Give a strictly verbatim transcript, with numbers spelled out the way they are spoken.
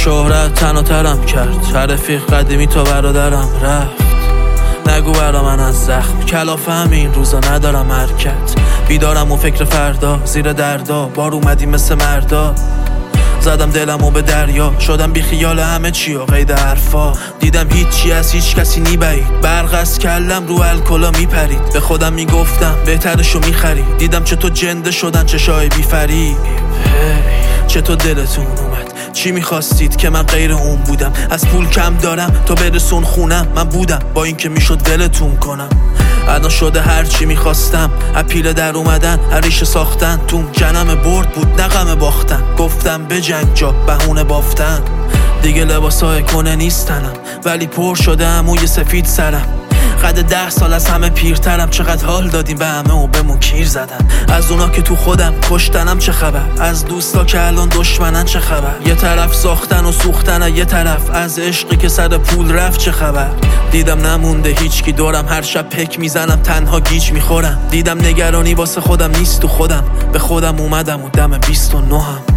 شهرت تنها ترم کرد، هر رفیق قدیمی تا برادرم رفت. نگو برا من از زخم کلافه همین روزا ندارم حرکت. بیدارم و فکر فردا زیر دردا، بار اومدی مثل مردا. زدم دلمو به دریا، شدم بی خیال همه چی و قید حرفا. دیدم هیچی از هیچ کسی نیبعید، برق از کلم رو الکلا میپرید. به خودم میگفتم بهترشو میخرید، دیدم چه تو جنده شدن چشای بی فریب. چه تو دلتون اومد، چی میخواستید که من غیر اون بودم؟ از پول کم دارم تا برسون خونم، من بودم با این که میشد ولتون کنم. الان شده هر چی میخواستم، اپیل در اومدن هریش ساختن. توم جنم برد بود نقم باختن، گفتم به جنگ جا بهونه بافتن. دیگه لباسای کنه نیستنم، ولی پر شده عموی سفید سرم. قد ده سال از همه پیرترم، چقدر حال دادیم به همه و بهمون کیر زدن. از اونا که تو خودم کشتنم چه خبر، از دوستا که الان دشمنن چه خبر. یه طرف ساختن و سوختن، یه طرف از عشقی که سر پول رفت چه خبر. دیدم نمونده هیچکی دورم، هر شب پک میزنم تنها گیج میخورم. دیدم نگرانی واسه خودم نیست تو خودم، به خودم اومدم و دم بیست و نهم.